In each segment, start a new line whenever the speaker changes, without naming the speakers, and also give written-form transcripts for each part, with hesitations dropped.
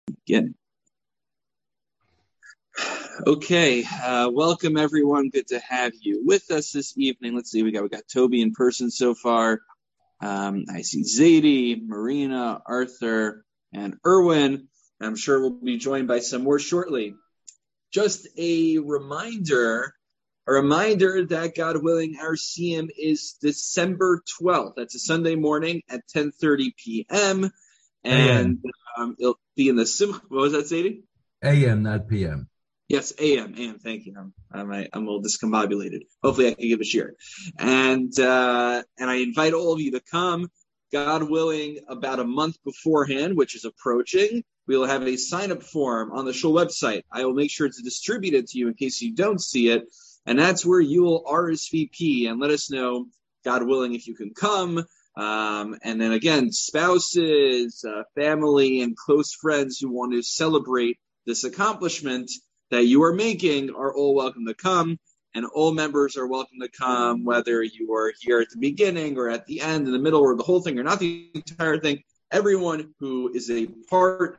Again. Okay, welcome everyone. Good to have you with us this evening. Let's see, we got Toby in person so far. I see Zadie, Marina, Arthur, and Erwin. I'm sure we'll be joined by some more shortly. Just a reminder that God willing, our Siyum is December 12th. That's a Sunday morning at 10:30 p.m. And it'll be in the Simcha. What was that, Zadie?
A.M., not P.M.
Yes, A.M. Thank you. I'm a little discombobulated. Hopefully I can give a share. And I invite all of you to come, God willing, about a month beforehand, which is approaching. We will have a sign-up form on the shul website. I will make sure to distribute it to you in case you don't see it. And that's where you will RSVP and let us know, God willing, if you can come. And then again, spouses, family, and close friends who want to celebrate this accomplishment that you are making are all welcome to come, and all members are welcome to come, whether you are here at the beginning or at the end, in the middle, or the whole thing, or not the entire thing. Everyone who is a part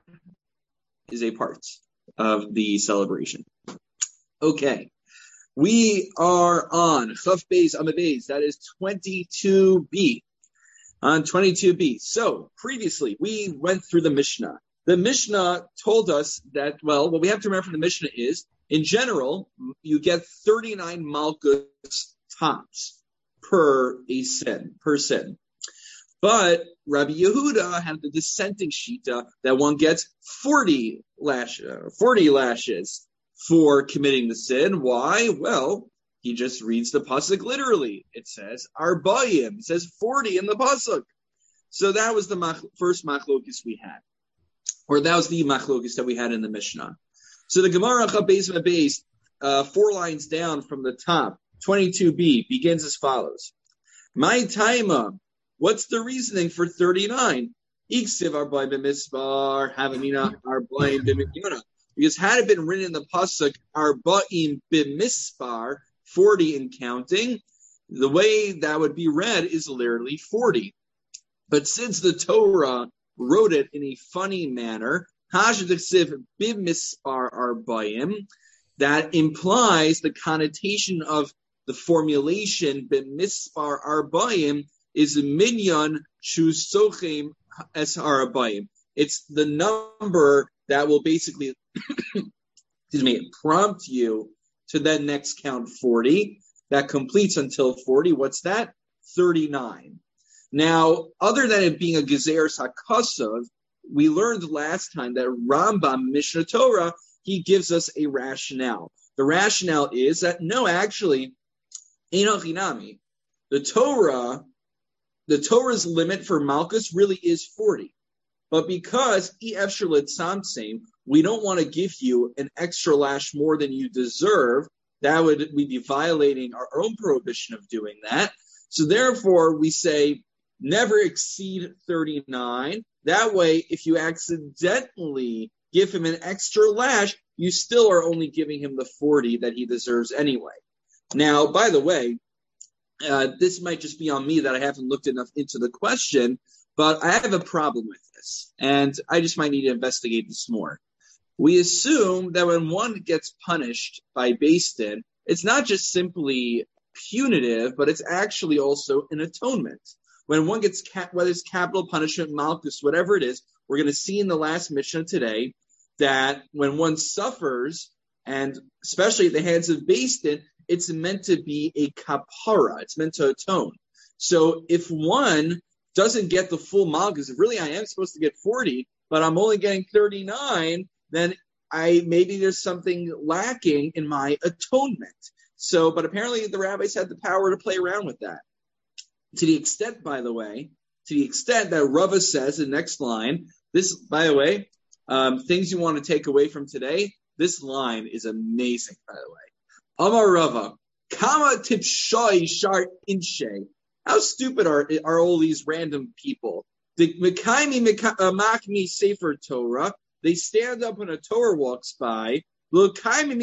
of the celebration. Okay, we are on Chaf Beis Amud Beis, that is 22b. On 22b. So previously we went through the Mishnah. The Mishnah told us that, well, what we have to remember from the Mishnah is, in general, you get 39 malchus tops per sin. But Rabbi Yehuda had the dissenting shita that one gets 40 lashes for committing the sin. Why? Well, he just reads the pasuk literally. It says Arbayim. It says 40 in the pasuk. So that was the first machlokes we had. Or that was the machlokes that we had in the Mishnah. So the Gemara Chaf Beis Amud Beis, 4 lines down from the top, 22b, begins as follows. My taima, what's the reasoning for 39? Iksiv arba'im b'mispar, havamina arba'im b'mikyuna. Because had it been written in the pasuk arba'im b'mispar, 40 in counting, the way that would be read is literally 40. But since the Torah wrote it in a funny manner, that implies the connotation of the formulation b'mispar arbayim is minyan shusochem es arbayim. It's the number that will basically prompt you to then next count 40. That completes until 40. What's that? 39. Now, other than it being a Gezeres HaKasav, we learned last time that Rambam, Mishnah Torah, he gives us a rationale. The rationale is that, no, actually, Eino Chinami, the Torah's limit for Malchus really is 40. But because EF Shalitzamtseim, we don't want to give you an extra lash more than you deserve. We'd be violating our own prohibition of doing that. So therefore, we say, never exceed 39. That way, if you accidentally give him an extra lash, you still are only giving him the 40 that he deserves anyway. Now, by the way, this might just be on me that I haven't looked enough into the question, but I have a problem with this, and I just might need to investigate this more. We assume that when one gets punished by Beis Din, it's not just simply punitive, but it's actually also an atonement. When one gets, whether it's capital punishment, malchus, whatever it is, we're going to see in the last Mishnah today that when one suffers, and especially at the hands of Beis Din, it's meant to be a kapara. It's meant to atone. So if one doesn't get the full malchus, if really I am supposed to get 40, but I'm only getting 39, then maybe there's something lacking in my atonement. So, but apparently the rabbis had the power to play around with that. To the extent, by the way, that Rava says in the next line, this, by the way, things you want to take away from today, this line is amazing, by the way. Amar Rava, Kama tipshai shar inshe. How stupid are all these random people? The makmi sefer Torah. They stand up when a Torah walks by. But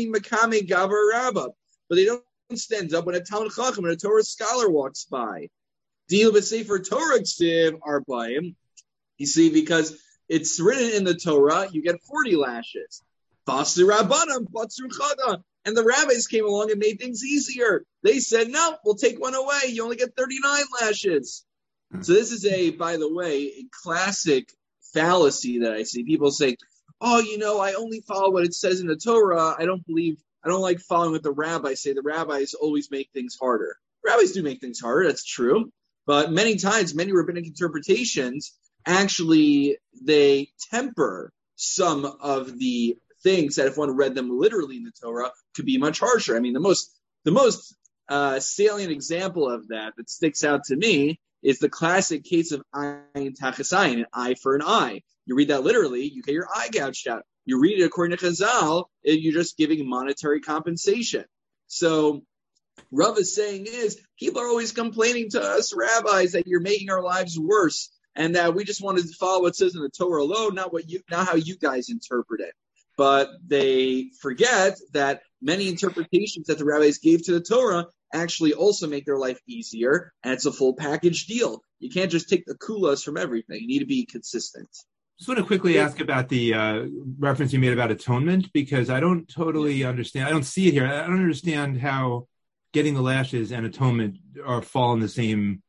they don't stand up when a Talmud Chacham, when a Torah scholar walks by. Deal with sefer Torah ksiv arbaim. You see, because it's written in the Torah, you get 40 lashes. Basri Rabbanam, Batsur Chada. And the rabbis came along and made things easier. They said, no, we'll take one away. You only get 39 lashes. So this is by the way, a classic fallacy that I see. People say, oh, I only follow what it says in the Torah. I don't like following what the rabbis say. The rabbis always make things harder. Rabbis do make things harder. That's true. But many times, many rabbinic interpretations, actually, they temper some of the things that if one read them literally in the Torah could be much harsher. I mean, the most salient example of that sticks out to me is the classic case of ayin tachas ayin, an eye for an eye. You read that literally, you get your eye gouged out. You read it according to Chazal, you're just giving monetary compensation. So Rav is saying people are always complaining to us rabbis that you're making our lives worse and that we just want to follow what it says in the Torah alone, not how you guys interpret it. But they forget that many interpretations that the rabbis gave to the Torah actually also make their life easier, and it's a full package deal. You can't just take the kulas from everything. You need to be consistent.
Just want to quickly ask about the reference you made about atonement, because I don't totally understand. I don't see it here. I don't understand how getting the lashes and atonement fall in the same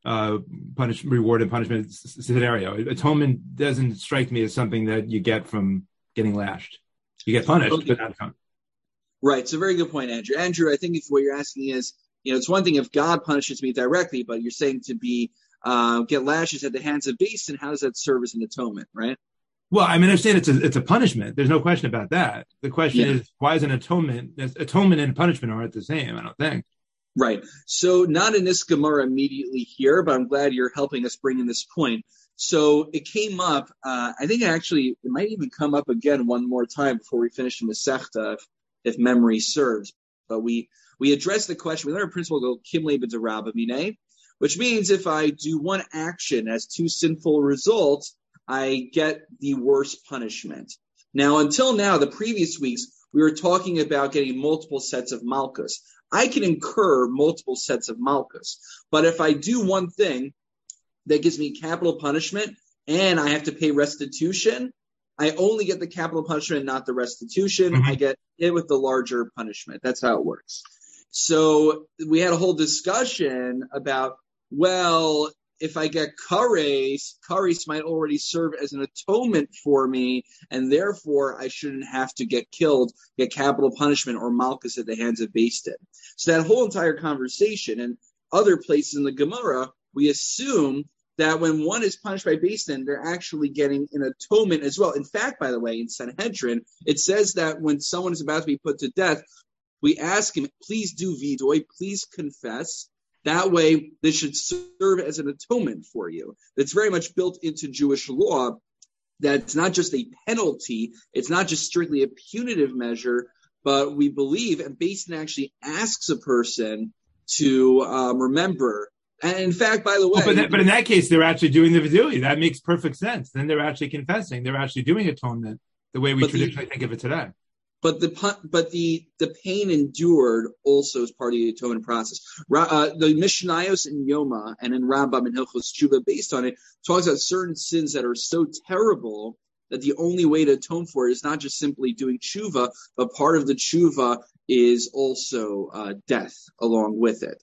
reward and punishment scenario. Atonement doesn't strike me as something that you get from getting lashed. You get punished, but not atonement.
Right. It's a very good point, Andrew. Andrew, I think if what you're asking is, it's one thing if God punishes me directly, but you're saying to be get lashes at the hands of beasts, and how does that serve as an atonement, right?
Well, I mean, I understand it's a punishment. There's no question about that. The question is, why is an atonement? Atonement and punishment aren't the same, I don't think.
Right. So not in this Gemara immediately here, but I'm glad you're helping us bring in this point. So it came up, I think it might even come up again one more time before we finish the Masechta, if memory serves. But we addressed the question, we learned a principle called Kimle b'derabba minei, which means if I do one action has two sinful results, I get the worst punishment. Now, until now, the previous weeks, we were talking about getting multiple sets of malchus. I can incur multiple sets of malchus, but if I do one thing that gives me capital punishment and I have to pay restitution, I only get the capital punishment, not the restitution. I get hit with the larger punishment. That's how it works. So we had a whole discussion about, well, if I get kares might already serve as an atonement for me, and therefore I shouldn't have to get killed, get capital punishment or malchus at the hands of Beis Din. So that whole entire conversation and other places in the Gemara, we assume that when one is punished by Beis Din, they're actually getting an atonement as well. In fact, by the way, in Sanhedrin, it says that when someone is about to be put to death, we ask him, please do vidoy, please confess. That way, this should serve as an atonement for you. It's very much built into Jewish law that it's not just a penalty, it's not just strictly a punitive measure, but we believe, and Beis Din actually asks a person to remember. And in fact, by the way...
But in that case, they're actually doing the vidui. That makes perfect sense. Then they're actually confessing. They're actually doing atonement the way we traditionally think of it today.
But the pain endured also is part of the atonement process. The Mishnayos in Yoma and in Rambam and Hilchos Tshuva, based on it, talks about certain sins that are so terrible that the only way to atone for it is not just simply doing tshuva, but part of the tshuva is also death along with it.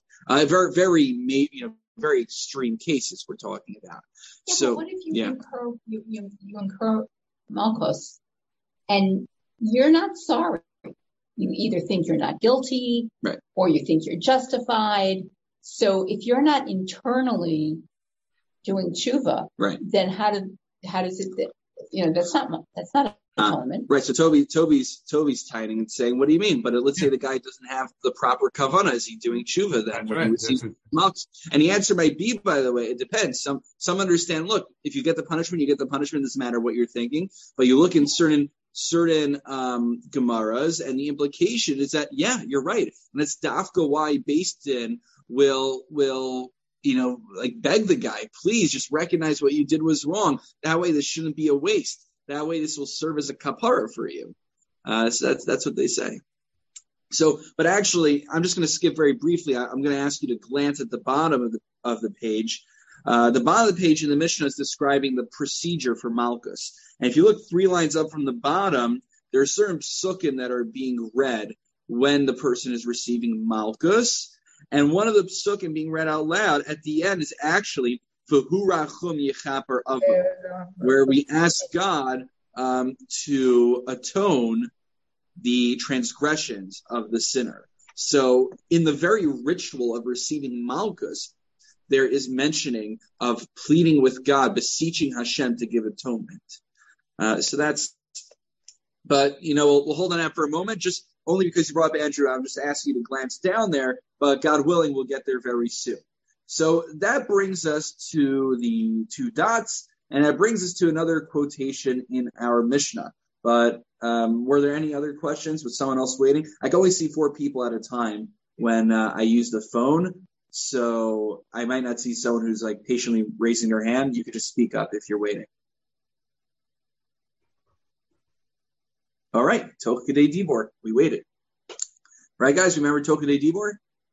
Very extreme cases we're talking about.
Yeah, so, but what if you incur malchus and you're not sorry? You either think you're not guilty,
right,
or you think you're justified. So if you're not internally doing tshuva,
right,
then how does it? That's not atonement.
Right. So Toby's tightening and saying, what do you mean? But let's say the guy doesn't have the proper kavanah. Is he doing tshuva then? Right. And the answer might be, by the way, it depends. Some understand, look, if you get the punishment, you get the punishment. It doesn't matter what you're thinking. But you look in certain Gemaras, and the implication is that, yeah, you're right. And that's dafka why Beis Din will beg the guy, please just recognize what you did was wrong. That way this shouldn't be a waste. That way this will serve as a kapara for you. So that's what they say. So, but actually, I'm just going to skip very briefly. I'm going to ask you to glance at the bottom of the page. The bottom of the page in the Mishnah is describing the procedure for Malkus. And if you look 3 lines up from the bottom, there are certain psukim that are being read when the person is receiving Malkus. And one of the psukim being read out loud at the end is actually V'hu rachum yechaper avo, where we ask God to atone the transgressions of the sinner. So in the very ritual of receiving Malkus, there is mentioning of pleading with God, beseeching Hashem to give atonement. But we'll hold on that for a moment, just only because you brought up Andrew. I'm just asking you to glance down there, but God willing, we'll get there very soon. So that brings us to the 2 dots, and that brings us to another quotation in our Mishnah. But were there any other questions? Was someone else waiting? I can only see 4 people at a time when I use the phone, so I might not see someone who's like patiently raising their hand. You could just speak up if you're waiting. All right, Toch K'dei Dibor. We waited. Right, guys, remember Toch K'dei Dibor?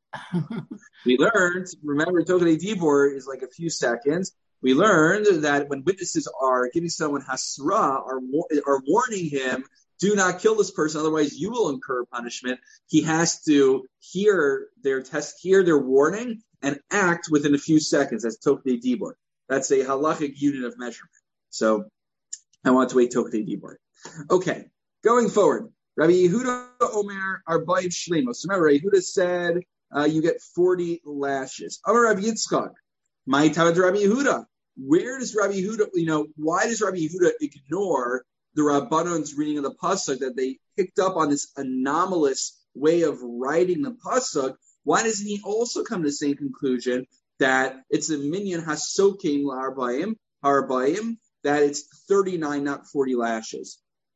We learned, remember, Toch K'dei Dibor is like a few seconds. We learned that when witnesses are giving someone hasra, are warning him, do not kill this person, otherwise you will incur punishment. He has to hear their warning, and act within a few seconds. That's Toch K'dei Dibor. That's a halachic unit of measurement. So I want to wait Toch K'dei Dibor. Okay, going forward. Rabbi Yehuda Omer Arba'im Shlemos. So remember, Rabbi Yehuda said you get 40 lashes. Amar Rabbi Yitzchak. My Tavad Rabbi Yehuda. Where does Rabbi Yehuda, why does Rabbi Yehuda ignore the Rabbanon's reading of the Pasuk, that they picked up on this anomalous way of writing the Pasuk? Why doesn't he also come to the same conclusion that it's a minyan hasokim la'arba'im, that it's 39, not 40 lashes?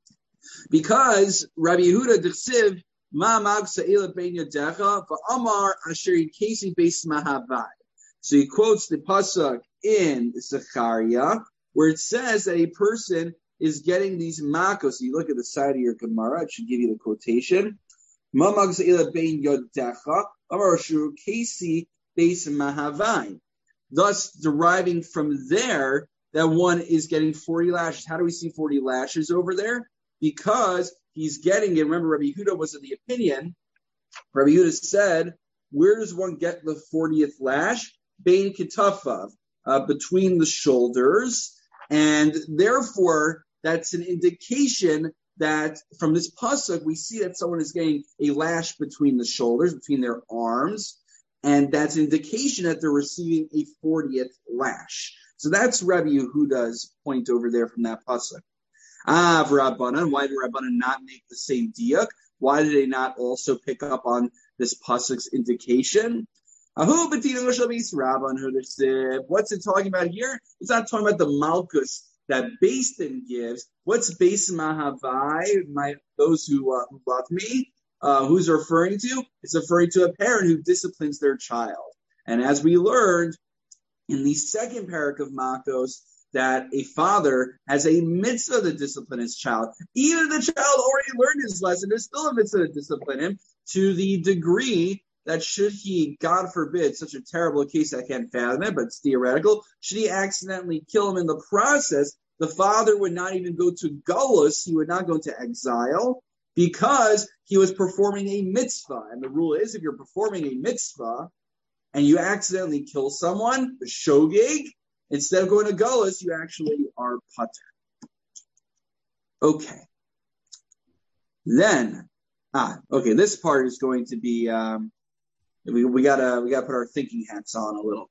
Because Rabbi Yehuda d'chsiv ma mag sa'ila bein yadecha va'amar asher yikesi beis mahavai. So he quotes the pasuk in Zechariah where it says that a person is getting these makos. So you look at the side of your Gemara, it should give you the quotation. Ma mag sa'ila bein yadecha amar asher yikesi beis mahavai. Thus deriving from there that one is getting 40 lashes. How do we see 40 lashes over there? Because he's getting it. Remember, Rabbi Yehuda was of the opinion. Rabbi Yehuda said, where does one get the 40th lash? Bein kitafav, between the shoulders. And therefore, that's an indication that from this pasuk, we see that someone is getting a lash between the shoulders, between their arms. And that's an indication that they're receiving a 40th lash. So that's Rabbi Yehuda's point over there from that pasuk. Rabbanan, why did Rabbanan not make the same diak? Why did they not also pick up on this pasuk's indication? What's it talking about here? It's not talking about the malchus that Beis Din gives. What's Beis Mahavai? Those who love me. Who's referring to? It's referring to a parent who disciplines their child. And as we learned in the second parak of Makos, that a father has a mitzvah to discipline his child. Even if the child already learned his lesson, there's still a mitzvah to discipline him, to the degree that should he, God forbid, such a terrible case, I can't fathom it, but it's theoretical, should he accidentally kill him in the process, the father would not even go to Galus, he would not go to exile, because he was performing a mitzvah. And the rule is, if you're performing a mitzvah, and you accidentally kill someone, the shogeg, instead of going to Galus, you actually are pater. Okay. Then, this part is going to be, we gotta put our thinking hats on a little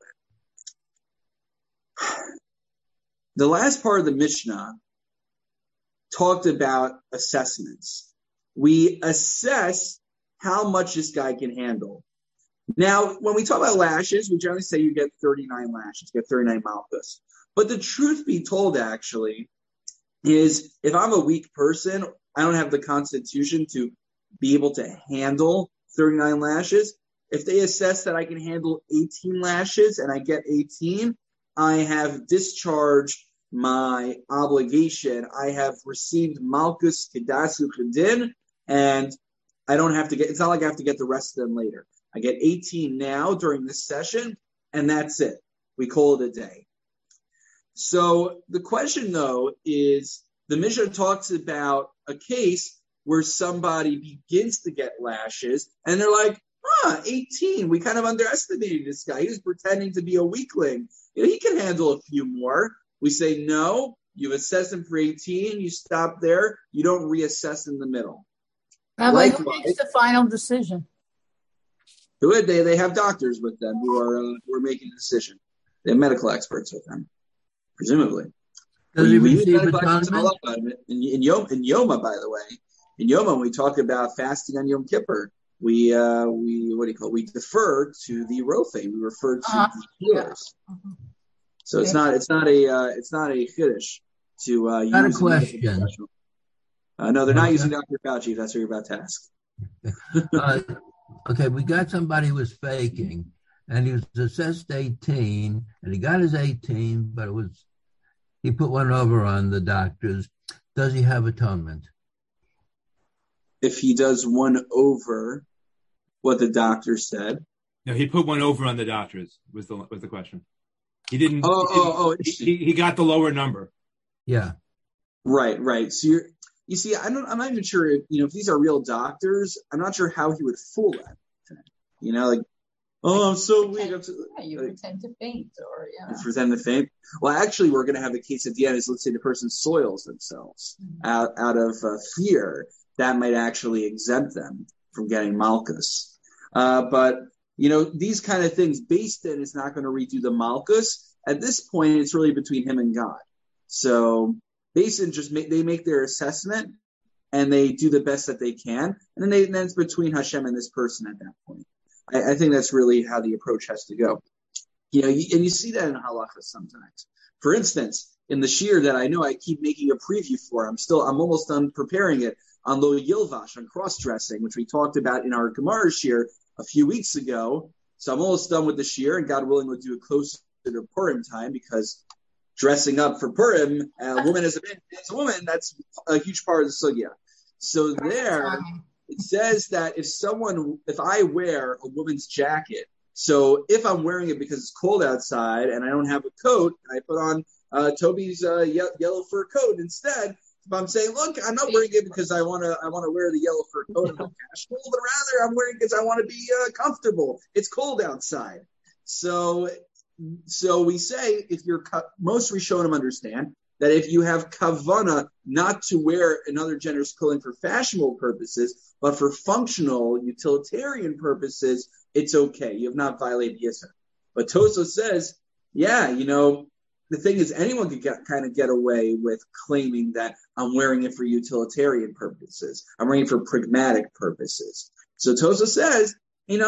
bit. The last part of the Mishnah talked about assessments. We assess how much this guy can handle. Now, when we talk about lashes, we generally say you get 39 lashes, you get 39 malchus. But the truth be told, actually, is if I'm a weak person, I don't have the constitution to be able to handle 39 lashes. If they assess that I can handle 18 lashes and I get 18, I have discharged my obligation. I have received malchus kedasu chedin, and I don't have to get, it's not like I have to get the rest of them later. I get 18 now during this session, and that's it. we call it a day. So the question, though, is the Mishnah talks about a case where somebody begins to get lashes, and they're like, 18, we kind of underestimated this guy. He was pretending to be a weakling. He can handle a few more. We say, no, you've assessed him for 18, you stop there, you don't reassess in the middle.
Rabbi, who makes the final decision?
They have doctors with them who are making the decision. They have medical experts with them, presumably.
Does he receive atonement?
In Yoma, by the way, in Yoma, when we talk about fasting on Yom Kippur, we defer to the Rofe. We refer to the healers. So it's not a chiddush to use.
Not a question.
No, they're not using Dr. Fauci. If that's what you're about to ask.
Okay, we got somebody who was faking, and he was assessed 18, and he got his 18, but he put one over on the doctors. Does he have atonement?
If he does one over what the doctor said.
No, he put one over on the doctors was the question. He didn't. He got the lower number.
Yeah.
Right. So you see, I'm not even sure if these are real doctors. I'm not sure how he would fool them. I'm so weak.
You pretend to faint, or
pretend to faint. Well, actually, we're going to have a case at the end. Is let's say the person soils themselves out of fear. That might actually exempt them from getting malchus. But these kind of things, Beis Din is not going to redo the malchus. At this point, it's really between him and God. So Beis Din they make their assessment and they do the best that they can, and then it's between Hashem and this person at that point. I think that's really how the approach has to go. And you see that in halacha sometimes. For instance, in the shir that I know I keep making a preview for, I'm almost done preparing it on lo yilvash, on cross-dressing, which we talked about in our Gemara shir a few weeks ago. So I'm almost done with the shir, and God willing, we'll do it closer to Purim time, because dressing up for Purim, a woman as a woman, that's a huge part of the sugya. So there, it says that if I wear a woman's jacket, so if I'm wearing it because it's cold outside and I don't have a coat, and I put on Toby's yellow fur coat instead, if I'm saying, look, I'm not wearing it because I want to wear the yellow fur coat and look casual, but rather I'm wearing it because I want to be comfortable. It's cold outside. So we say, if you're most Rishonim understand that if you have kavana not to wear another gender's clothing for fashionable purposes, but for functional, utilitarian purposes, it's okay. You have not violated Yisr. But Toso says, the thing is, anyone could get away with claiming that I'm wearing it for utilitarian purposes. I'm wearing it for pragmatic purposes. So Toso says,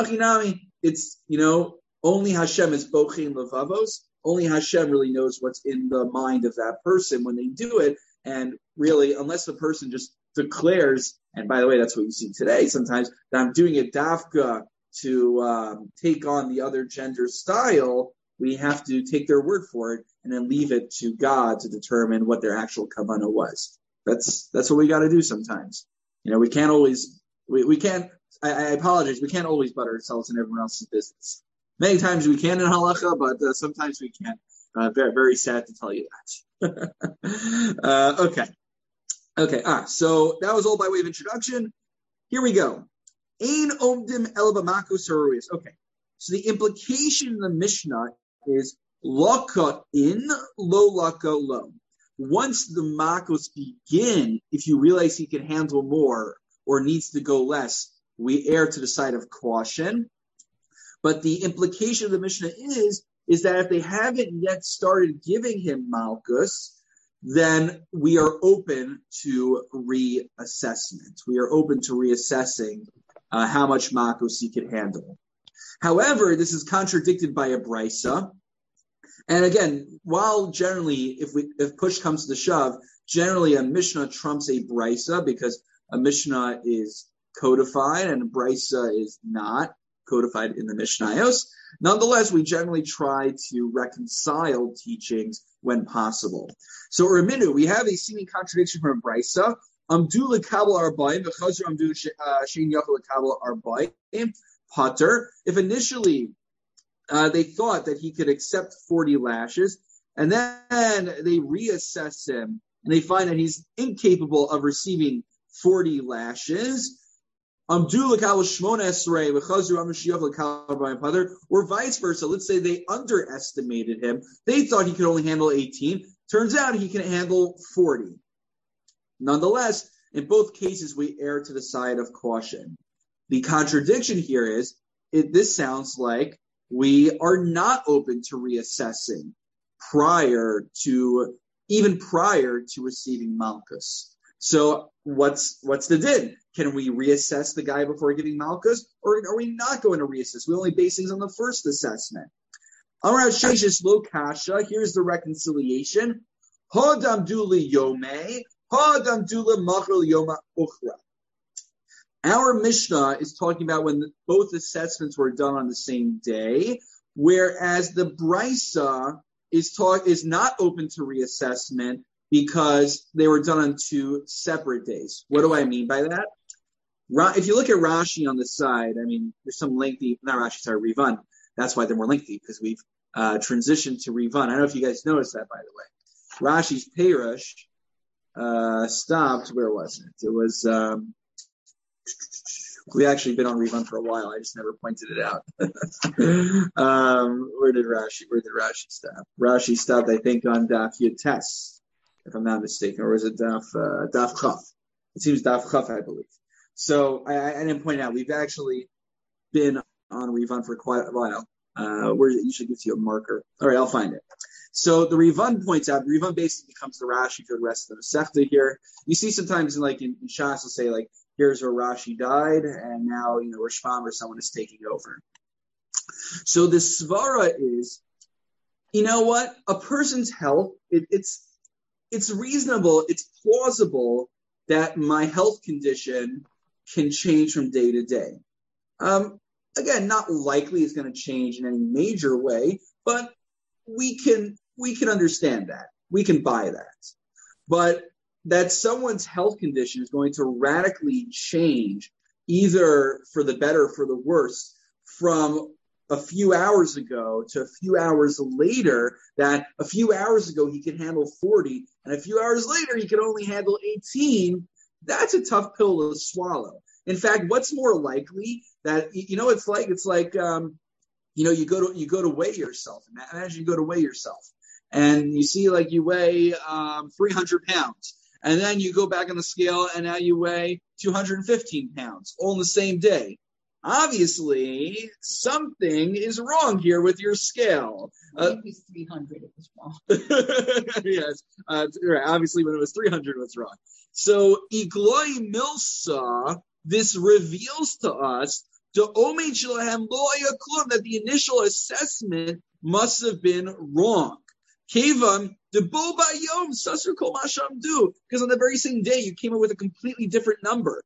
it's, only Hashem is bochin levavos. Only Hashem really knows what's in the mind of that person when they do it. And really, unless the person just declares, and by the way, that's what you see today sometimes, that I'm doing it dafka to take on the other gender's style, we have to take their word for it and then leave it to God to determine what their actual kavanah was. That's what we got to do sometimes. We can't always, we can't, I apologize, we can't always butt ourselves in everyone else's business. Many times we can in halacha, but sometimes we can't. Very, very sad to tell you that. Okay. So that was all by way of introduction. Here we go. Ein omdim el b'makos haruis. Okay. So the implication in the Mishnah is laka in, lo laka lo. Once the makos begin, if you realize he can handle more or needs to go less, we err to the side of caution. But the implication of the Mishnah is that if they haven't yet started giving him malchus, then we are open to reassessment. We are open to reassessing how much malchus he can handle. However, this is contradicted by a brisa. And again, while generally, if push comes to the shove, generally a Mishnah trumps a brisa because a Mishnah is codified and a brisa is not codified in the Mishnayos. Nonetheless, we generally try to reconcile teachings when possible. So, Raminu, we have a seeming contradiction from Brisa. Amdu lekabel arba'im v'chazru amdu shein yachol lekabel arba'im pater. If initially they thought that he could accept 40 lashes, and then they reassess him, and they find that he's incapable of receiving 40 lashes. Or vice versa. Let's say they underestimated him. They thought he could only handle 18. Turns out he can handle 40. Nonetheless, in both cases, we err to the side of caution. The contradiction here is, this sounds like we are not open to reassessing even prior to receiving Malchus. So what's the din? Can we reassess the guy before giving Malchus, or are we not going to reassess? We only base things on the first assessment. Amar Sheshes lo kasha. Here's the reconciliation. Hadamdula yomei, hadamdula machal yoma uchra. Our Mishnah is talking about when both assessments were done on the same day, whereas the Brisa is not open to reassessment because they were done on 2 separate days. What do I mean by that? If you look at Rashi on the side, I mean, there's some lengthy, not Rashi, sorry, Rivan. That's why they're more lengthy, because we've transitioned to Rivan. I don't know if you guys noticed that, by the way. Rashi's Perush stopped, where was it? It was, we actually been on Rivan for a while. I just never pointed it out. Where did Rashi stop? Rashi stopped, I think, on Daf Yates, if I'm not mistaken, or was it Daf Chaf? It seems Daf Chaf, I believe. So I didn't point out, we've actually been on Rivan for quite a while. Where it usually gives you a marker. All right, I'll find it. So the Rivan points out, Rivan basically becomes the Rashi for the rest of the Masechta here. You see sometimes in Shas will say, like, here's where Rashi died, and now, Rosh Hashanah or someone is taking over. So the svara is, you know what? A person's health, it's reasonable, it's plausible that my health condition can change from day to day. Again, not likely it's going to change in any major way, but we can understand that. We can buy that. But that someone's health condition is going to radically change, either for the better or for the worse, from a few hours ago to a few hours later, that a few hours ago he could handle 40, and a few hours later he could only handle 18, that's a tough pill to swallow. In fact, what's more likely that, it's like, you go to weigh yourself. Imagine you go to weigh yourself and you see like you weigh 300 pounds. And then you go back on the scale and now you weigh 215 pounds, all in the same day. Obviously, something is wrong here with your scale.
It was 300, it was wrong.
Yes, right. Obviously, when it was 300, it was wrong. So, Igloi Milsa, this reveals to us that the initial assessment must have been wrong. Kevan, because on the very same day you came up with a completely different number.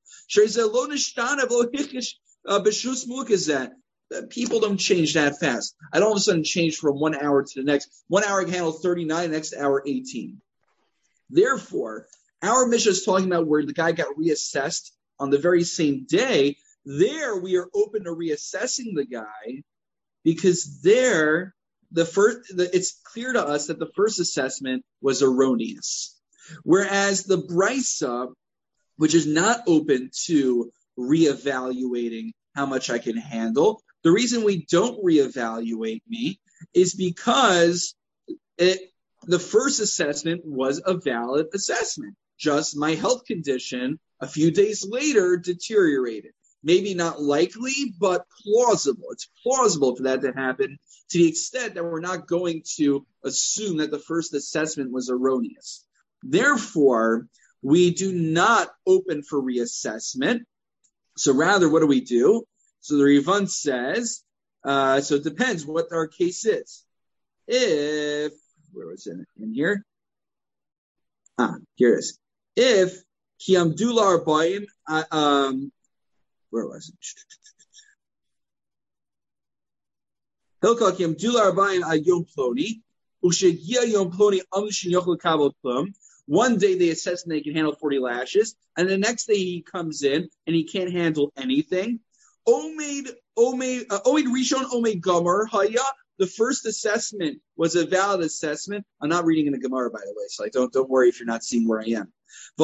People don't change that fast. I don't all of a sudden change from 1 hour to the next. 1 hour I can handle 39, next hour 18. Therefore, our Mishnah is talking about where the guy got reassessed on the very same day. There we are open to reassessing the guy, because there it's clear to us that the first assessment was erroneous. Whereas the Brisa, which is not open to reevaluating how much I can handle, the reason we don't reevaluate me is because the first assessment was a valid assessment. Just my health condition a few days later deteriorated. Maybe not likely, but plausible. It's plausible for that to happen, to the extent that we're not going to assume that the first assessment was erroneous. Therefore, we do not open for reassessment. So rather, what do? So the Rivan says, so it depends what our case is. If, where was it in here? Here it is. If Kiamdula Arbaim, where was it? Hilkal Kiamdula Arbaim Yom Ploni, Ushegia Yom Ploni Amshin Yochel Kabel Plum. One day they assess and they can handle 40 lashes, and the next day he comes in and he can't handle anything. Omed Rishon Omed Gomer Haya. The first assessment was a valid assessment. I'm not reading in the Gemara, by the way, so don't worry if you're not seeing where I am.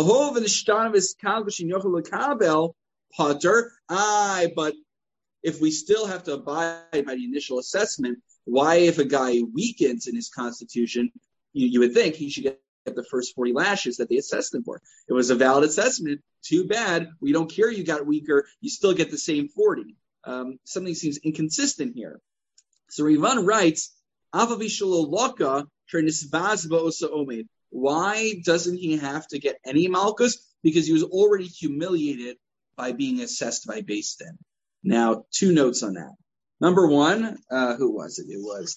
But if we still have to abide by the initial assessment, why, if a guy weakens in his constitution, you would think he should get the first 40 lashes that they assessed him for. It was a valid assessment. Too bad. We don't care you got weaker. You still get the same 40. Something seems inconsistent here. So Rivan writes, why doesn't he have to get any malchus? Because he was already humiliated by being assessed by Beis Din. Now, 2 notes on that. Number 1, who was it? It was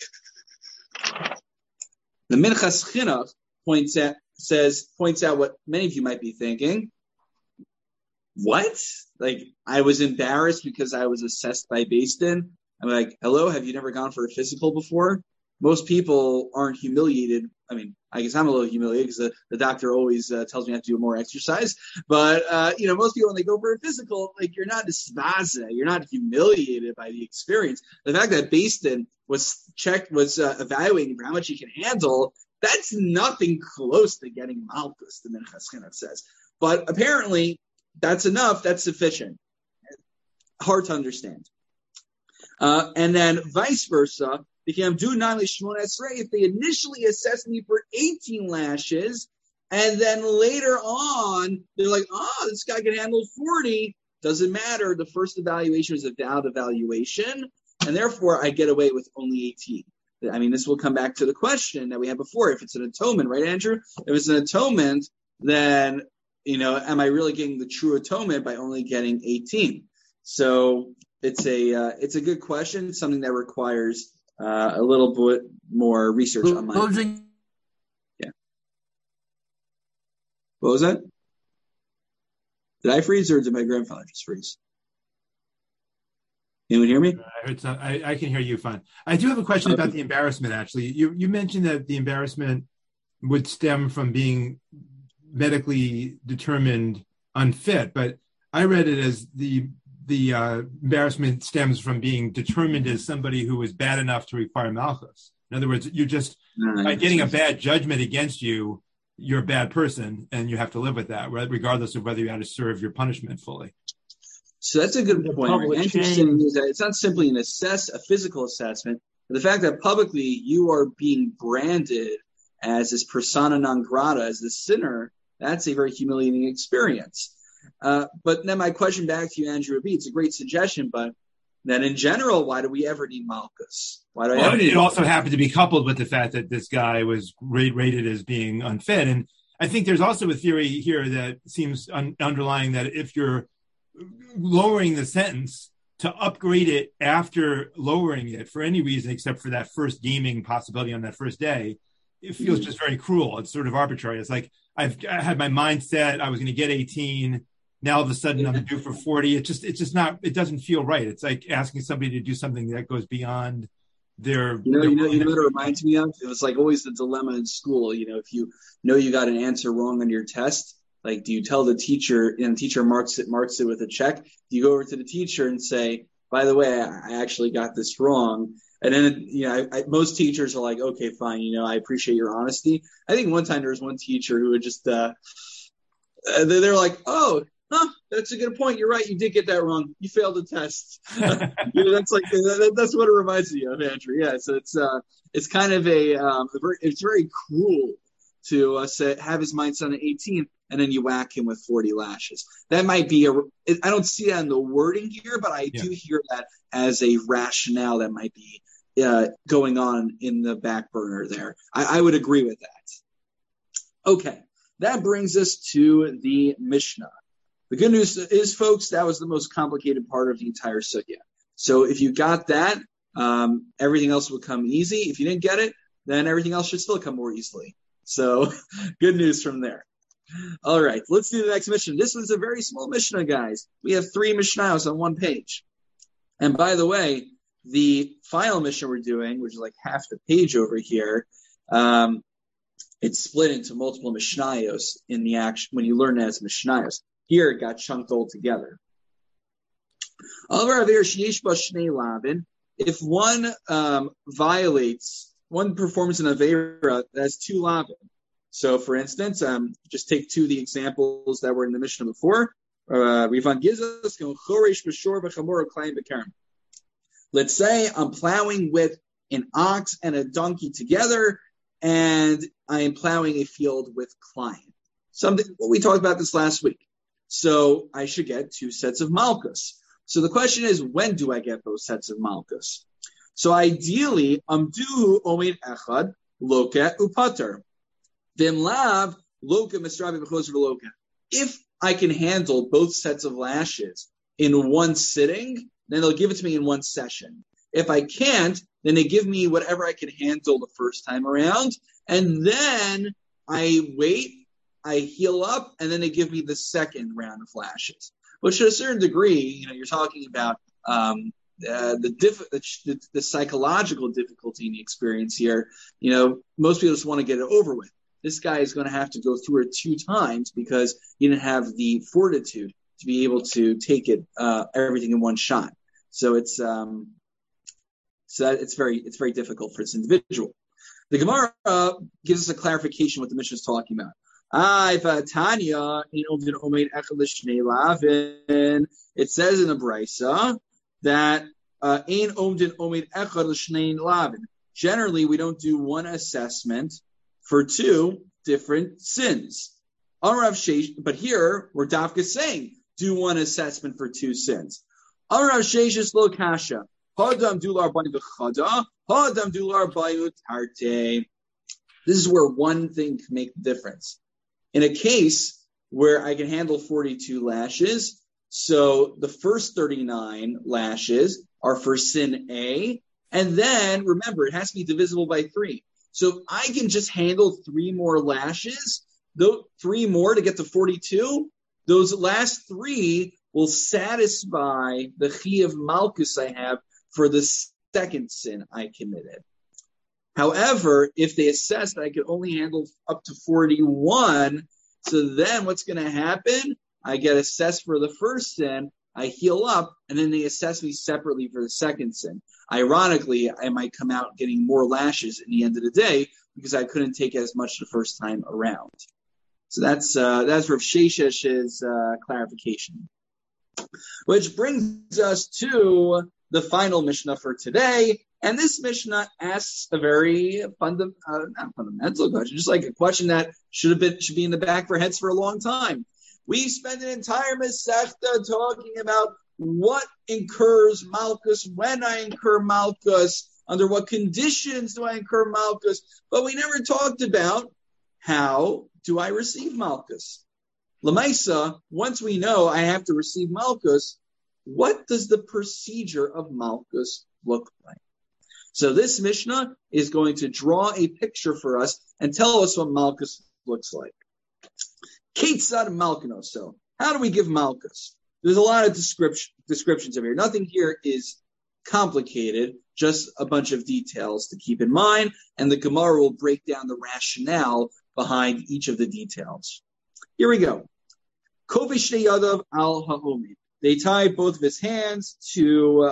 the Minchas Chinuch points out what many of you might be thinking. What? Like, I was embarrassed because I was assessed by Beis Din? I'm like, hello, have you never gone for a physical before? Most people aren't humiliated. I mean, I guess I'm a little humiliated because the doctor always tells me I have to do more exercise. But, most people, when they go for a physical, like, you're not disvaza, you're not humiliated by the experience. The fact that Beis Din was evaluating how much he can handle, that's nothing close to getting malchus, the Minchas Chinuch says. But apparently, that's enough, that's sufficient. Hard to understand. And then vice versa, if they initially assessed me for 18 lashes, and then later on, they're like, this guy can handle 40, doesn't matter. The first evaluation is a valid evaluation, and therefore I get away with only 18. I mean, this will come back to the question that we had before. If it's an atonement, right, Andrew? If it's an atonement, then, am I really getting the true atonement by only getting 18? So it's a good question, something that requires a little bit more research on my part. Yeah. What was that? Did I freeze or did my grandfather just freeze? Anyone hear me?
I heard I can hear you fine. I do have a question about the embarrassment, actually. You mentioned that the embarrassment would stem from being medically determined unfit, but I read it as the embarrassment stems from being determined as somebody who was bad enough to require malchus. In other words, by getting a bad judgment against you, you're a bad person, and you have to live with that, regardless of whether you had to serve your punishment fully.
So that's a good point. Interesting is that it's not simply a physical assessment, but the fact that publicly you are being branded as this persona non grata, as the sinner, that's a very humiliating experience. But then my question back to you, Andrew, it's a great suggestion, but then in general, why do we ever need malchus?
It also happened to be coupled with the fact that this guy was rated as being unfit. And I think there's also a theory here that seems underlying that if you're lowering the sentence, to upgrade it after lowering it for any reason except for that first gaming possibility on that first day, it feels just very cruel. It's sort of arbitrary. It's like I had my mind set, I was going to get 18. Now all of a sudden I'm due for 40. It's just not, it doesn't feel right. It's like asking somebody to do something that goes beyond their. You know
what it reminds me of? It was like always the dilemma in school. If you you got an answer wrong on your test, like, do you tell the teacher, and the teacher marks it with a check? Do you go over to the teacher and say, by the way, I actually got this wrong? And then, most teachers are like, okay, fine. I appreciate your honesty. I think one time there was one teacher who would just, they're like, that's a good point. You're right. You did get that wrong. You failed the test. That's like, that's what it reminds me of, Andrew. Yeah. So it's kind of it's very cruel to have his mind set on 18 and then you whack him with 40 lashes. That might be I don't see that in the wording here, but I do hear that as a rationale that might be going on in the back burner there. I would agree with that. Okay. That brings us to the Mishnah. The good news is, folks, that was the most complicated part of the entire sugya. So if you got that, everything else would come easy. If you didn't get it, then everything else should still come more easily. So good news from there. All right, let's do the next Mishnah. This was a very small Mishnah, guys. We have 3 Mishnahs on one page. And by the way, the final Mishnah we're doing, which is like half the page over here, it's split into multiple Mishnayos in the action when you learn it as Mishnayos. Here it got chunked all together. If one performs an avera that has 2 lavin. So, for instance, just take 2 of the examples that were in the Mishnah before. Let's say I'm plowing with an ox and a donkey together, and I am plowing a field with Klein. We talked about this last week. So I should get 2 sets of malchus. So the question is, when do I get those sets of malchus? So ideally, amduhu omeid echad loka upater. Vimlav loka misrabi b'choser loka. If I can handle both sets of lashes in one sitting, then they'll give it to me in one session. If I can't, then they give me whatever I can handle the first time around, and then I wait, I heal up, and then they give me the second round of lashes. Which, to a certain degree, you're talking about the psychological difficulty in the experience here. Most people just want to get it over with. This guy is going to have to go through it 2 times because he didn't have the fortitude to be able to take it everything in one shot. So it's very difficult for this individual. The Gemara gives us a clarification what the Mishnah is talking about. It says in the Brisa that generally we don't do one assessment for 2 different sins. But here we're dafka saying do one assessment for 2 sins. This is where one thing can make the difference. In a case where I can handle 42 lashes, so the first 39 lashes are for sin A, and then, remember, it has to be divisible by 3. So if I can just handle 3 more lashes, 3 more to get to 42, those last 3 will satisfy the chi of malchus I have for the second sin I committed. However, if they assess that I can only handle up to 41, so then what's going to happen? I get assessed for the first sin, I heal up, and then they assess me separately for the second sin. Ironically, I might come out getting more lashes in the end of the day because I couldn't take as much the first time around. So that's Rav Sheshesh's clarification. Which brings us to the final Mishnah for today. And this Mishnah asks a very not fundamental question, just like a question that should be in the back of our heads for a long time. We spent an entire Masechta talking about what incurs Malchus, when I incur Malchus, under what conditions do I incur Malchus, but we never talked about how do I receive Malchus. Lamaisa, once we know I have to receive Malchus, what does the procedure of Malchus look like? So this Mishnah is going to draw a picture for us and tell us what Malchus looks like. Ketzad Malkano. So how do we give Malchus? There's a lot of descriptions of here. Nothing here is complicated, just a bunch of details to keep in mind, and the Gemara will break down the rationale behind each of the details. Here we go. Kovish Yadav al Ha'omi. They tie both of his hands to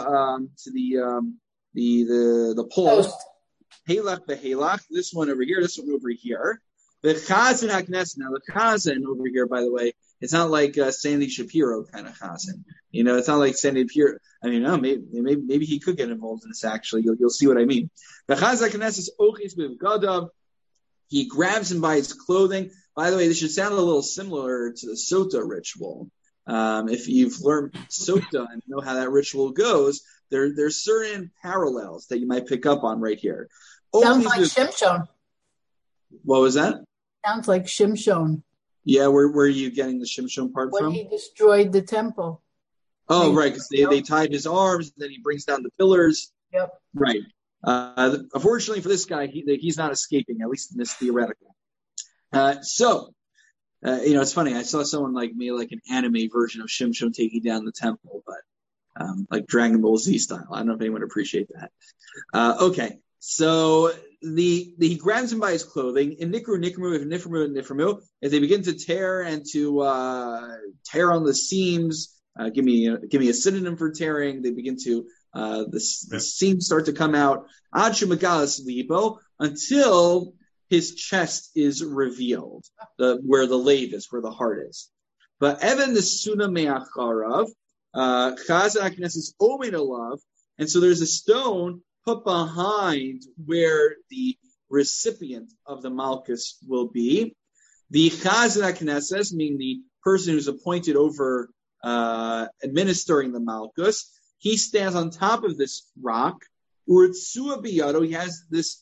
the pole. Halach behalach. This one over here. This one over here. The Chazan HaKnesset. Now the Chazan over here, by the way, it's not like Sandy Shapiro kind of Chazan. It's not like Sandy Shapiro. I mean, no, maybe he could get involved in this. Actually, you'll see what I mean. The Chazan HaKnesset is Ochis B'Gadav. He grabs him by his clothing. By the way, this should sound a little similar to the Sota ritual. If you've learned Sota and know how that ritual goes, there's certain parallels that you might pick up on right here.
Sounds like Shimshon.
What was that?
Sounds like Shimshon.
Yeah, where are you getting the Shimshon part from?
When he destroyed the temple.
Oh, right, because they tied his arms, and then he brings down the pillars.
Yep.
Right. Unfortunately for this guy, he's not escaping, at least in this theoretical. It's funny. I saw someone made an anime version of Shimshon taking down the temple, but like Dragon Ball Z style. I don't know if anyone would appreciate that. Okay, so he grabs him by his clothing. In Nikru, Nifrimu, if they begin to tear and to tear on the seams give me a synonym for tearing. They begin to the seams start to come out. Until his chest is revealed, where the lave is, where the heart is. But Evan the Suna Me'acharav, Chazak Knesses Omed Alav, and so there's a stone put behind where the recipient of the Malchus will be. The Chazak Knesses, meaning the person who's appointed over administering the Malchus, he stands on top of this rock. Uritzua biyado, he has this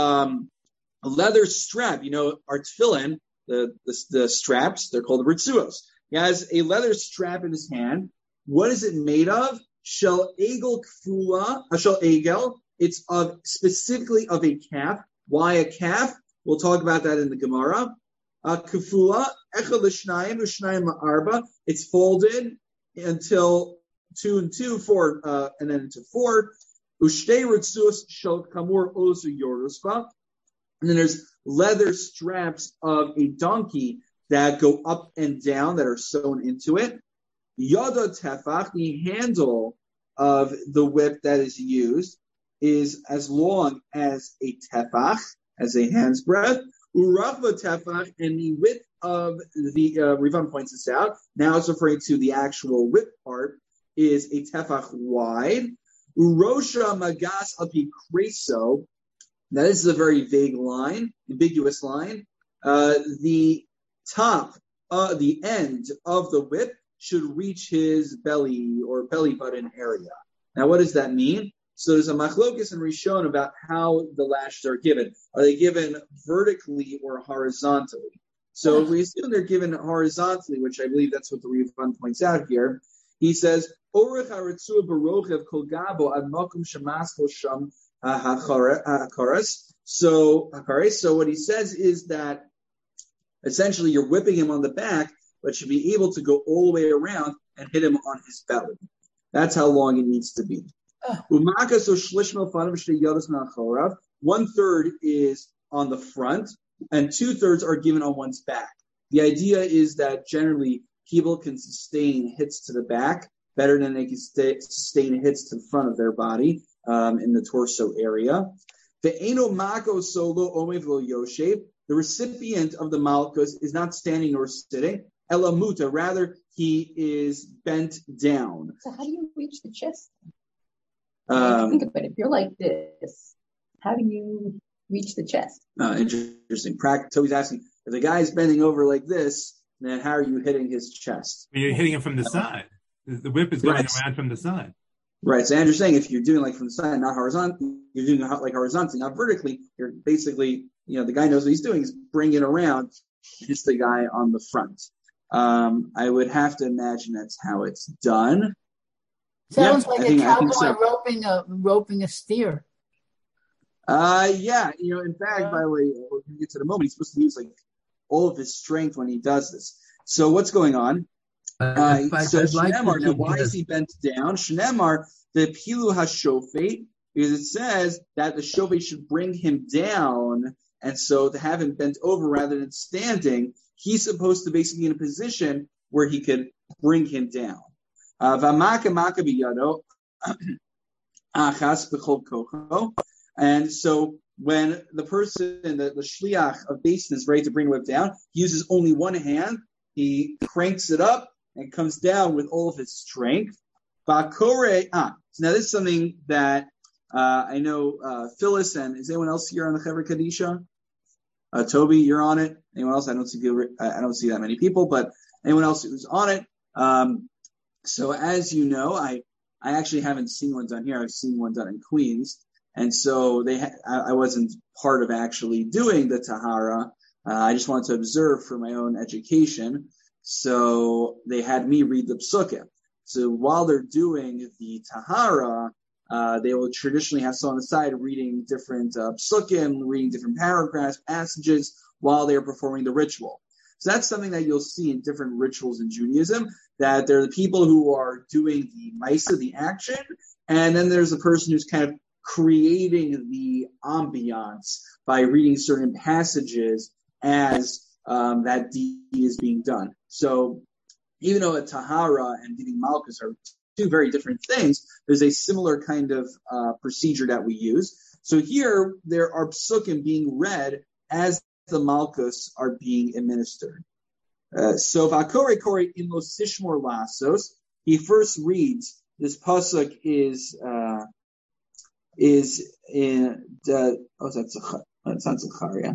leather strap. Our tefillin, the straps, they're called the ritzuos. He has a leather strap in his hand. What is it made of? Shel egel kfula, shel egel. It's specifically of a calf. Why a calf? We'll talk about that in the Gemara. Kfula, echel l'shnayim, l'shnayim la'arba. It's folded until 2 and 2, 4, and then into 4. Ushtei ritzuos shel kamur ozu yoruspa. And then there's leather straps of a donkey that go up and down that are sewn into it. Yada tefach, the handle of the whip that is used, is as long as a tefach, as a hand's breadth. Urachva tefach, and the width of the Rivan points this out. Now it's referring to the actual whip part, is a tefach wide. Urosha magas api kreso. Now this is a very vague line, ambiguous line. The top, the end of the whip should reach his belly or belly button area. Now, what does that mean? So there's a machlokes and Rishon about how the lashes are given. Are they given vertically or horizontally? So if we assume they're given horizontally, which I believe that's what the Rivan points out here, he says, Orech haritzua barochev kol gabo ad makom shemasko sham hakaras. So what he says is that essentially you're whipping him on the back, but should be able to go all the way around and hit him on his belly. That's how long it needs to be. 1/3 is on the front, and 2/3 are given on one's back. The idea is that generally people can sustain hits to the back better than they can sustain hits to the front of their body in the torso area. The recipient of the malchus is not standing nor sitting. Elamuta, rather he is bent down.
So how do you reach the chest? Think about it. If you're like this, how do you reach the chest?
Interesting. Toby's asking, if the guy is bending over like this, then how are you hitting his chest?
You're hitting him from the side. The whip is going around from the side.
Right. So Andrew's saying if you're doing like from the side, not horizontally, you're doing like horizontally, not vertically, you're basically, the guy knows what he's doing. He's bringing it around, hits the guy on the front. I would have to imagine that's how it's done.
Sounds like a cowboy roping a steer.
In fact, by the way, when we get to the moment, he's supposed to use like all of his strength when he does this. So what's going on? Shnemar, now why is he bent down? Shnemar, the Pilu HaShofet, because it says that the Shofet should bring him down, and so to have him bent over rather than standing, he's supposed to basically be in a position where he could bring him down. And so when the person, the shliach of Basin is ready to bring the whip down, he uses only one hand, he cranks it up, and comes down with all of his strength. So now this is something that I know Phyllis and is anyone else here on the Chevra Kadisha? Toby, you're on it. Anyone else? I don't see that many people, but anyone else who's on it? So as you know, I actually haven't seen one done here. I've seen one done in Queens, and so I wasn't part of actually doing the tahara. I just wanted to observe for my own education. So they had me read the psukim. So while they're doing the tahara, they will traditionally have someone on the side reading different psukim, reading different paragraphs, passages, while they are performing the ritual. So that's something that you'll see in different rituals in Judaism, that there are the people who are doing the maisa, the action, and then there's a person who's kind of creating the ambiance by reading certain passages as that deed is being done. So even though a tahara and giving malchus are two very different things, there's a similar kind of procedure that we use. So here, there are psukim being read as the malchus are being administered. So Vakore Kore in Los Sishmor Lasos, he first reads, this pasuk is in that's not Zechariah.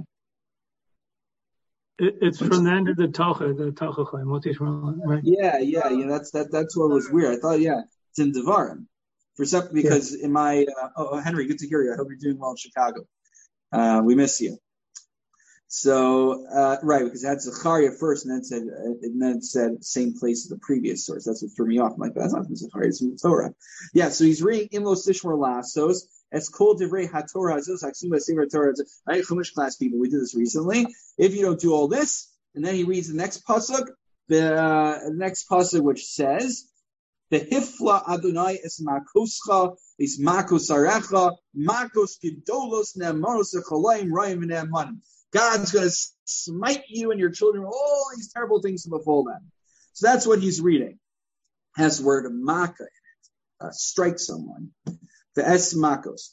It's from the end of the Talcha, right?
Yeah. That's what was weird. I thought, it's in Devarim. Because in my Henry, good to hear you. I hope you're doing well in Chicago. We miss you. So right, because it had Zechariah first, and then it said same place as the previous source. That's what threw me off. I'm like, that's not from Zechariah, it's from the Torah. Yeah, so he's reading Imlos Tishmor Lasos. It's called Divrei HaTorah Hazos Haksuma Sefer Torah. Right, Chumash class people, we did this recently. If you don't do all this, and then he reads the next pasuk, which says, the Hifla Adonai es Makoscha is Makosarecha Makos Kidolos Ne'amaros Echolayim Rayim V'Ne'amanim. God's going to smite you and your children with all these terrible things to befall them. So that's what he's reading. Has the word maka in it. Strike someone. The es makos.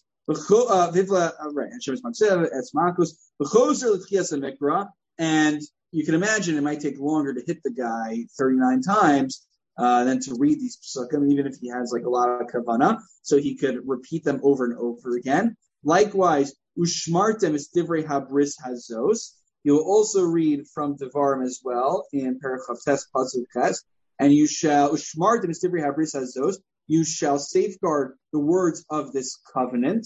And you can imagine it might take longer to hit the guy 39 times than to read these psukim, even if he has like a lot of kavanah. So he could repeat them over and over again. Likewise, Ushmartem is Divrei Habris Hazos. You'll also read from Devarim as well in Parachav Tes Pasuk Ches, and you shall Ushmartem is Divrei Habris Hazos. You shall safeguard the words of this covenant.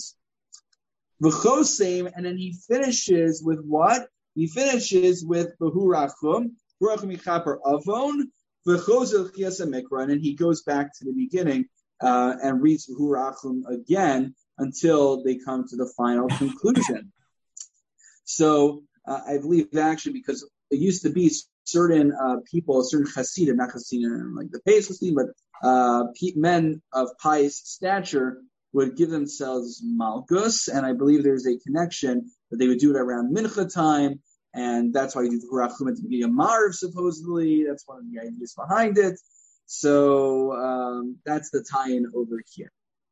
V'chosem, and then he finishes with what? He finishes with Behurachum, Behurachum Yichaper Avon, V'chozel Chiasa Mikra, and then he goes back to the beginning and reads Behurachum again, until they come to the final conclusion. So I believe actually because it used to be certain people, certain Hasidim, not Hasidim like the Pais Hasidim, but men of pious stature would give themselves Malchus, and I believe there's a connection that they would do it around Mincha time, and that's why you do the Hurachum at the beginning of Marv, supposedly. That's one of the ideas behind it. So that's the tie-in over here.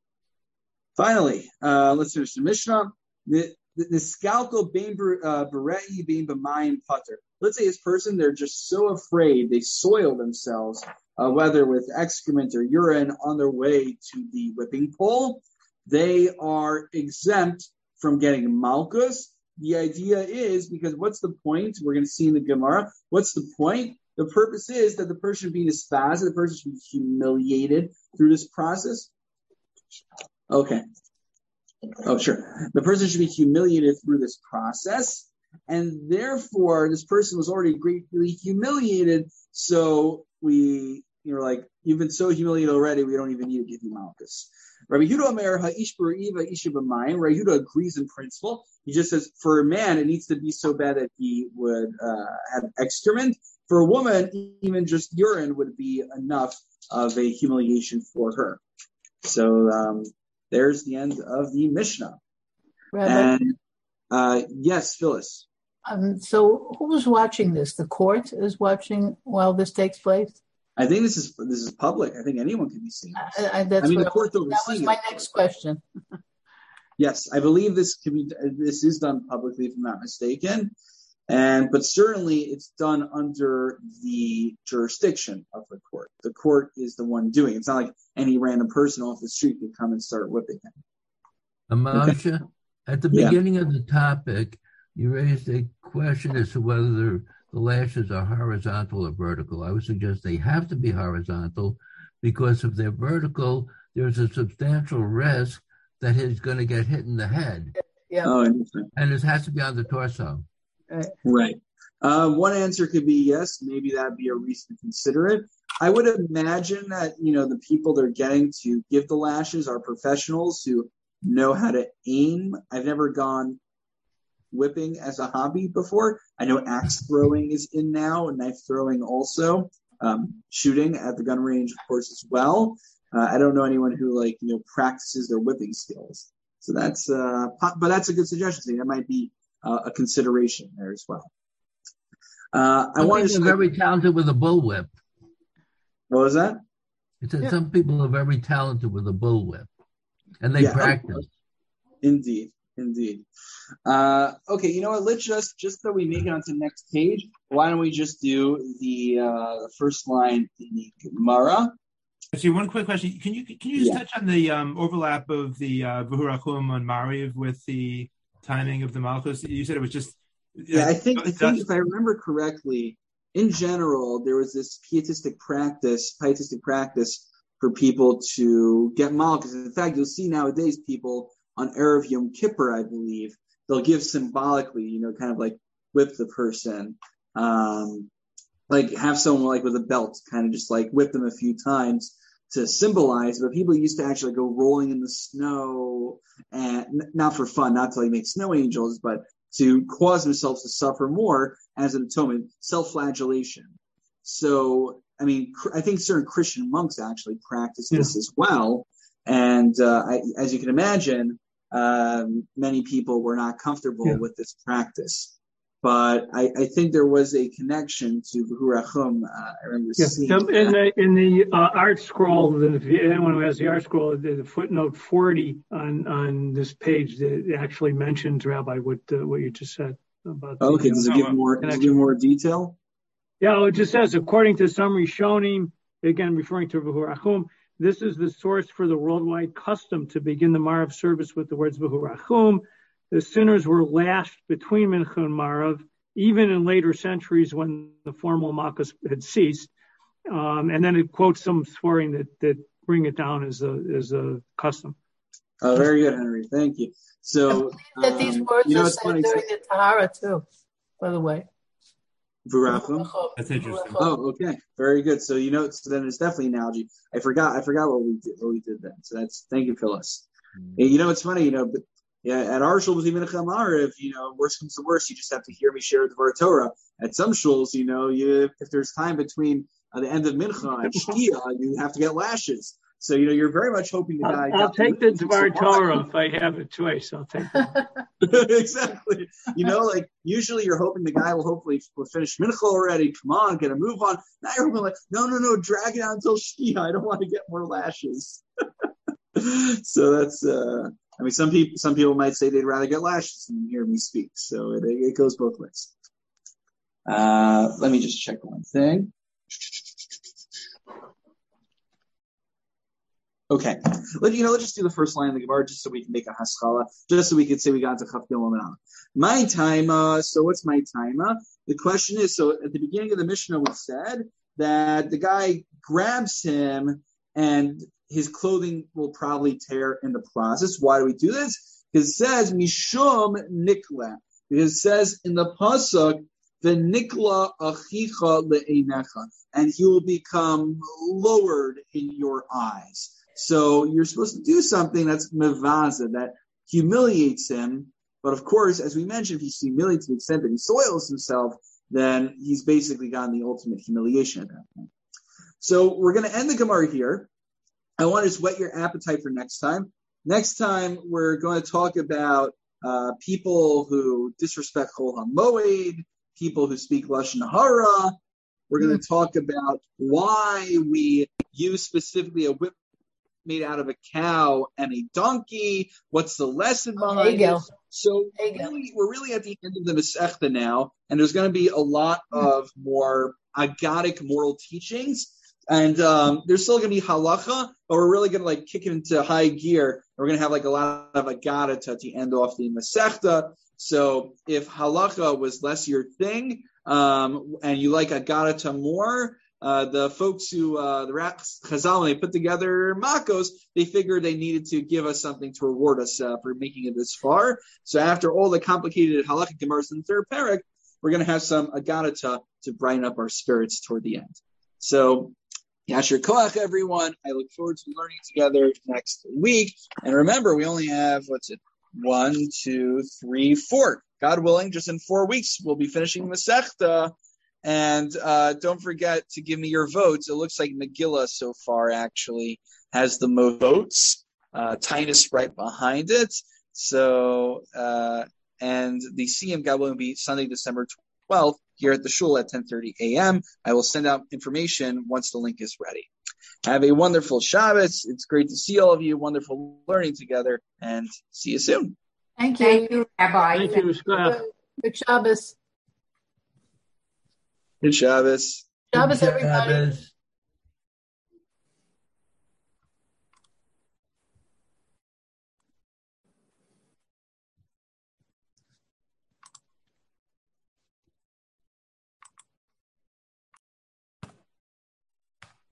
Finally, let's finish the Mishnah. The Skalko Bein Berei Bein B'Mayim Pater. Let's say this person, they're just so afraid, they soil themselves, whether with excrement or urine, on their way to the whipping pole. They are exempt from getting Malchus. The idea is, because what's the point? We're going to see in the Gemara. What's the point? The purpose is that the person should be despised, the person should be humiliated through this process. Okay. Oh, sure. The person should be humiliated through this process, and therefore this person was already greatly humiliated. So you're like, you've been so humiliated already, we don't even need to give you Malchus. Rabbi Yehuda Omer Ha'ish B'Re'iva Isha B'Mayim. Rabbi Yehuda agrees in principle. He just says for a man it needs to be so bad that he would have excrement. For a woman, even just urine would be enough of a humiliation for her. So there's the end of the Mishnah.
Rabbi?
And yes, Phyllis.
So who's watching this? The court is watching while this takes place?
I think this is public. I think anyone can be seeing this.
The court that was my next question.
Yes, I believe this is done publicly, if I'm not mistaken. But certainly it's done under the jurisdiction of the court. The court is the one doing it. It's not like any random person off the street could come and start whipping him.
Moshe, at the beginning of the topic, you raised a question as to whether the lashes are horizontal or vertical. I would suggest they have to be horizontal, because if they're vertical, there's a substantial risk that he's going to get hit in the head.
Yeah.
Oh, interesting.
And it has to be on the torso.
Right. One answer could be yes. Maybe that'd be a reason to consider it. I would imagine that, the people they're getting to give the lashes are professionals who know how to aim. I've never gone whipping as a hobby before. I know axe throwing is in now, and knife throwing also. Shooting at the gun range, of course, as well. I don't know anyone who practices their whipping skills. So that's, but that's a good suggestion. So that might be a consideration there as well. I want to
very talented with a bullwhip.
What was that?
It said some people are very talented with a bullwhip, and they practice.
Indeed. Okay, you know what? Let's just so we make it onto the next page. Why don't we just do the first line in the Gemara?
Actually, one quick question. Can you just touch on the overlap of the V'hurachum on Mariv with the timing of the Malchus? You said it was just.
I think if I remember correctly, in general, there was this pietistic practice for people to get Malchus. In fact, you'll see nowadays people on Erev Yom Kippur, I believe, they'll give symbolically, kind of like whip the person, like have someone like with a belt, kind of just like whip them a few times to symbolize. But people used to actually go rolling in the snow, and not for fun, not to like make snow angels, but to cause themselves to suffer more as an atonement, self-flagellation. So, I mean, I think certain Christian monks actually practice this as well. And as you can imagine, many people were not comfortable with this practice. But I think there was a connection to V'hurachum. I remember seeing
in the art scroll. If anyone who has the art scroll, the footnote 40 on this page that actually mentions, Rabbi, what you just said about.
Okay, does it give more detail?
Yeah, it just says, according to some Rishonim, again referring to V'hurachum, this is the source for the worldwide custom to begin the Marav service with the words V'hurachum. The sinners were lashed between Mincha and Marav, even in later centuries when the formal Malchus had ceased. And then it quotes some swearing that bring it down as a custom.
Oh, very good, Henry. Thank you. So
that these words are said during the Tahara too, by the way.
V'hurachum.
That's interesting.
Oh, okay, very good. So so then it's definitely an analogy. I forgot what we did then. So thank you, Phyllis. It's funny, but. Yeah, at our shuls, even if worst comes to worst, you just have to hear me share the Dvar Torah. At some shuls, if there's time between the end of Mincha and Shkia, you have to get lashes. So you're very much hoping the guy.
I'll take the Dvar Torah if I have a choice. I'll take that.
Exactly. Usually you're hoping the guy will finish Mincha already. Come on, get a move on. Now you're hoping no, drag it out until Shkia. I don't want to get more lashes. So that's. I mean, some people might say they'd rather get lashes than hear me speak. So it goes both ways. Let me just check one thing. Okay. Let's just do the first line of the Gemara just so we can make a haskalah, just so we can say we got to Chaf Gimel Amud. My time. So what's my time? The question is, so at the beginning of the Mishnah we said that the guy grabs him and his clothing will probably tear in the process. Why do we do this? Because it says, Mishum Nikla. Because it says in the Pasuk, V'nikla achicha le'einecha. And he will become lowered in your eyes. So you're supposed to do something that's mevaza, that humiliates him. But of course, as we mentioned, if he's humiliated to the extent that he soils himself, then he's basically gotten the ultimate humiliation at that point. So we're going to end the Gemara here. I want to just whet your appetite for next time. Next time, we're going to talk about people who disrespect Chol HaMoed, people who speak Lashon Hara. We're going to talk about why we use specifically a whip made out of a cow and a donkey. What's the lesson behind it? So we're really at the end of the Masechta now, and there's going to be a lot of more agadic moral teachings. And there's still going to be halacha, but we're really going to kick it into high gear. We're going to have a lot of agadata to end off the Masechta. So if halacha was less your thing, and you like agadata more, the folks who the Chazal, when they put together Makos, they figured they needed to give us something to reward us for making it this far. So after all the complicated halakhic gemaras in the third parak, we're going to have some agadata to brighten up our spirits toward the end. So Yasher Koach, everyone. I look forward to learning together next week. And remember, we only have, 1, 2, 3, 4. God willing, just in 4 weeks, we'll be finishing Masechta. And don't forget to give me your votes. It looks like Megillah so far actually has the most votes. Tinus right behind it. So, and the Siyum, God willing, will be Sunday, December 12th. here at the shul at 10:30 a.m. I will send out information once the link is ready. Have a wonderful Shabbos. It's great to see all of you. Wonderful learning together, and see you soon.
Thank you.
Thank you, Rabbi.
Thank you, Scott.
Good Shabbos.
Good Shabbos.
Shabbos, everybody.